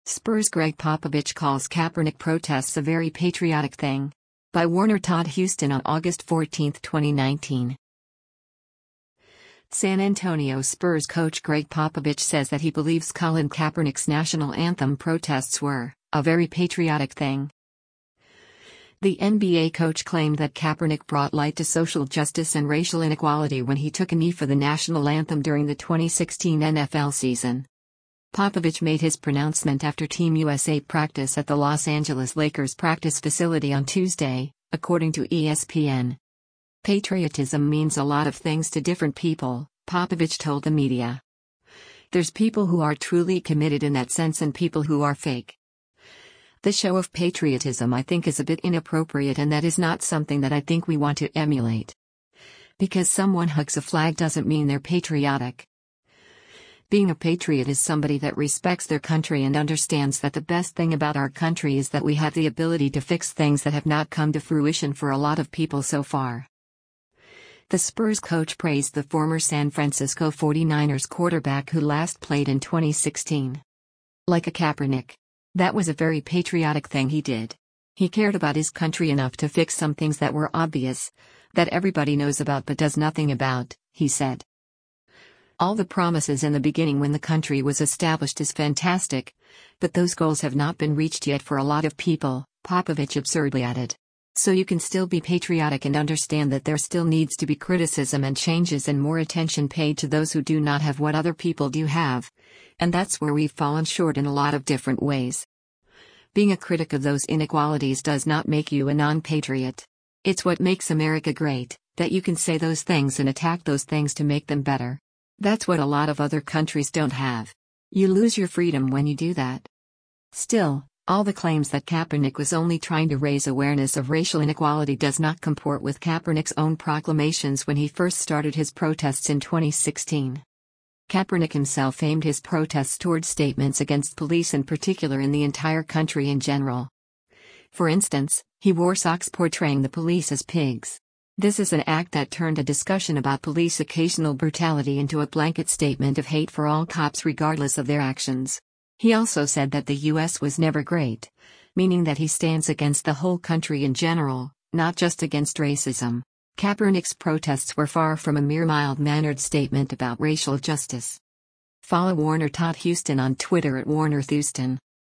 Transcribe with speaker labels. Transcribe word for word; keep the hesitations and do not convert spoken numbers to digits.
Speaker 1: Spurs Greg Popovich calls Kaepernick protests a very patriotic thing. By Warner Todd Houston on August fourteenth, twenty nineteen. San Antonio Spurs coach Greg Popovich says that he believes Colin Kaepernick's national anthem protests were a very patriotic thing. The N B A coach claimed that Kaepernick brought light to social justice and racial inequality when he took a knee for the national anthem during the twenty sixteen N F L season. Popovich made his pronouncement after Team U S A practice at the Los Angeles Lakers practice facility on Tuesday, according to E S P N. Patriotism means a lot of things to different people, Popovich told the media. There's people who are truly committed in that sense and people who are fake. The show of patriotism I think is a bit inappropriate, and that is not something that I think we want to emulate. Because someone hugs a flag doesn't mean they're patriotic. Being a patriot is somebody that respects their country and understands that the best thing about our country is that we have the ability to fix things that have not come to fruition for a lot of people so far. The Spurs coach praised the former San Francisco forty-niners quarterback who last played in twenty sixteen. Like a Kaepernick. That was a very patriotic thing he did. He cared about his country enough to fix some things that were obvious, that everybody knows about but does nothing about, he said. All the promises in the beginning when the country was established is fantastic, but those goals have not been reached yet for a lot of people, Popovich absurdly added. So you can still be patriotic and understand that there still needs to be criticism and changes and more attention paid to those who do not have what other people do have, and that's where we've fallen short in a lot of different ways. Being a critic of those inequalities does not make you a non-patriot. It's what makes America great, that you can say those things and attack those things to make them better. That's what a lot of other countries don't have. You lose your freedom when you do that. Still, all the claims that Kaepernick was only trying to raise awareness of racial inequality does not comport with Kaepernick's own proclamations when he first started his protests in twenty sixteen. Kaepernick himself aimed his protests towards statements against police in particular in the entire country in general. For instance, he wore socks portraying the police as pigs. This is an act that turned a discussion about police occasional brutality into a blanket statement of hate for all cops regardless of their actions. He also said that the U S was never great, meaning that he stands against the whole country in general, not just against racism. Kaepernick's protests were far from a mere mild-mannered statement about racial justice. Follow Warner Todd Houston on Twitter at Warner Houston.